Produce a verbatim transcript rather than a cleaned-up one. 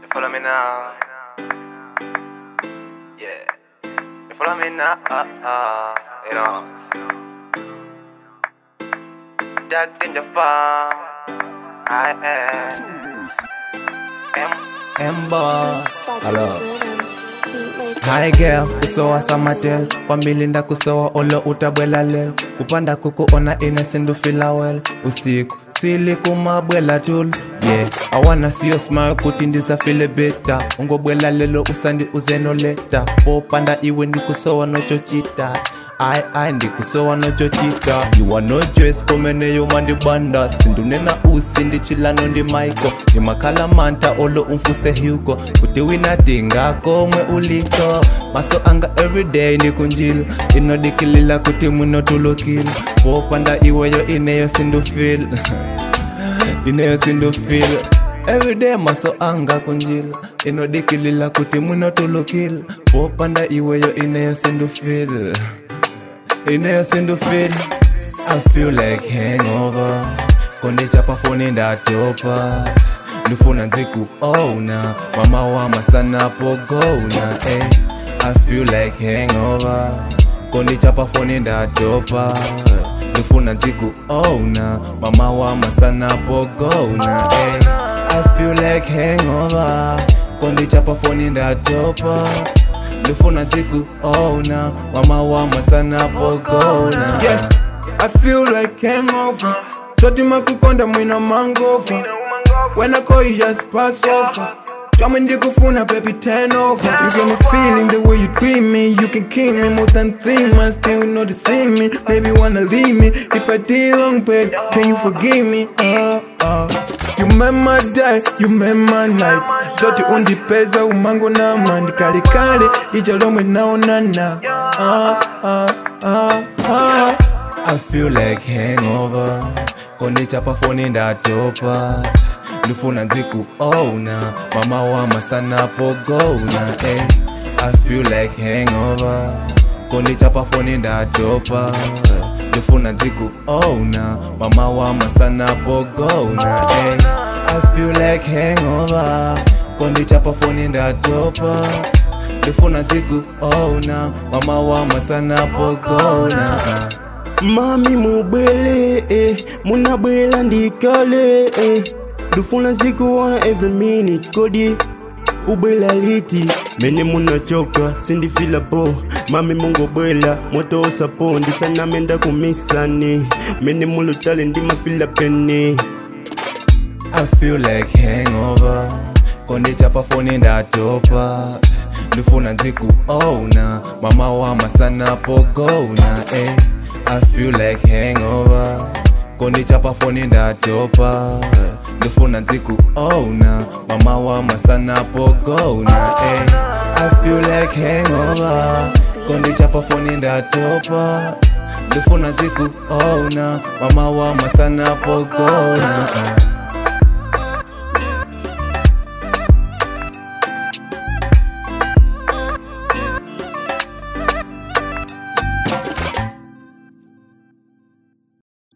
follow me now. Yeah. You follow me now. Uh, uh, you know. Jack Danger Farm. I am. Ember. Hello. Hi girl, kusowa samatel kwa milinda kusowa olo utabwela lel kupanda kukuona inesindu fila well usiku sili kumabwela tul yeah I wanna see you smile kutindiza feel better ungobwela lelo usandi uzeno leta popanda iwe ndikusowa nocho chita I I ndikusowa nocho chita you are no dress komene yo mandi banda sindu nena usi ndi chilano ndi maiko ni makala manta olo umfuse hugo kuti wina dinga komwe uliko maso anga everyday ni kunjil ino dikilila kuti muno tulokil popanda iwe yo ineyo sindu feel ineyo sindu feel everyday maso anga kunjil ino dikilila kuti muno tulokil popanda iwe yo ineyo sindu feel ineyo sindu feel I feel like hangover konde chapa phone ndatopa ndufuna nziku ona mama wa masana pogona eh I feel like hangover konde chapa phone ndatopa ndufuna nziku ona mama wa masana pogona eh I feel like hangover konde chapa phone ndatopa ndufuna nziku ona mama wa masana pogona yeah I feel like hangover Soti makukonda mwina mangova When I call you just pass over Kama ndikufuna baby turn over You get me feeling the way you treat me You can kill me more than three months Still not deceive me Baby wanna leave me If I did wrong babe Can you forgive me uh, uh. You made my day You made my night Zoti undipeza umango na mandi Kali kali Lichalomwe naonana uh, uh, uh, uh. I feel like hangover konde chapa phone ndatopa ndufuna nziku ona mama wa masana pogona eh I feel like hangover konde chapa phone ndatopa ndufuna nziku ona mama wa masana pogona eh I feel like hangover konde chapa phone ndatopa ndufuna nziku ona mama wa masana pogona Mami mubele, eh, munabwela ndikale, eh. Dufuna zikuona every minute, kodi ubwela liti. Mene munachoka, sindi fila po. Mami mungo bwela, moto osapo, ndisana menda kumisani. Mene mulutale ndima fila peni. I feel like hangover konde chapa phone ndatopa ndufuna nziku ona mama wa masana pogona eh I feel like hangover konde chapa phone ndatopa ndufuna nziku ona mama wa masana pogona eh I feel like hangover konde chapa phone ndatopa ndufuna nziku ona mama wa masana pogona